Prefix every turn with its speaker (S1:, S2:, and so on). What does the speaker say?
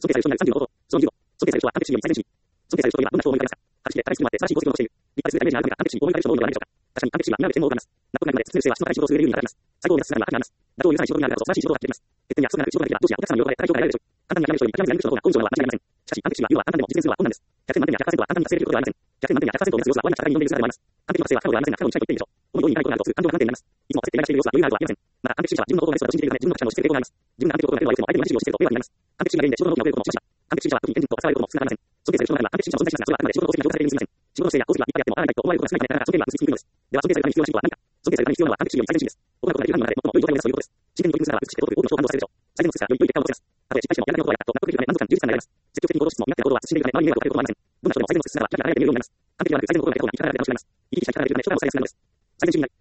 S1: 尊敬される人になる30のこと。その2度。尊敬される人は完璧主義より最善主義。尊敬される人というのはどんな人を思い浮かべますか。8で、正しくもあって正しい功績をしている。立派でするダメージがあるのが完璧主義を思い浮かべる人の多いのではないでしょうか。確かに完璧主義は今まで専門を行います。納得がいくまで説明性は質の高い仕事を進める理由に働きます。最高を目指す姿には悪があります。妥当を許さない仕事になるからこそ正しい仕事ができます。欠点や不足がなく仕事ができればどうしやお客様の了解で高い評価を得られるでしょう。簡単に諦める人より諦めずにやる人の方が根性の方が間違いありません。しかし完璧主義は言うのは簡単でも実践するのは困難です。100点満点や100%は簡単に達成できることではありません。100点満点や100%を目指す様子は我々が戦いに挑んでいる姿でもあります。完璧の達成は不可能ではありませんが、不可能に近いと言っていいでしょう。思うようにいかないことになるとする。感情が何点になります。いつも確定的なことがあると不安定になります。また完璧主義者は自分の行為があるとは言えません。また完璧主義者は自分の行動をない姿を信じているため自分の特徴の実践できるため自分の特徴の実践をしていることがあります。自分が完璧なことが相手に指示をしていると相手に指示をしていると迷惑になります。完璧主義者が原因で仕事の能力を落としました。完璧主義が原因で仕事の能力を落とすこともしました。尊敬される人の中では完璧主義者の存在しますが、それはあくまで仕事の成果です。それをあくまで自分の能力で功績が功績が立派であってもあらないと思われることが少ないためながら尊敬には結びついているのです。では尊敬されるために必要な信号は何か。尊敬されるために必要なのは完璧主義より最善主義です。行うことができる範囲まで最も良い状態を目指すということです。真剣に取り組む姿は美しくて尊く多くの人を感動させるでしょう。最善の術がより良い結果を残せます。たとえ失敗してもやらなければやったと納得できるため満足感充実感が得られます。積極的に行動しつつもみなってな行動は進んでいるため周りに迷惑をかけることもありません。どんな人でも最善の術ならキラキラ輝いて見えるようになります。完璧ではなく最善のことがないことに力が出て楽しめます。生き生きした力が出るため初代を最善するのです。最善主義になり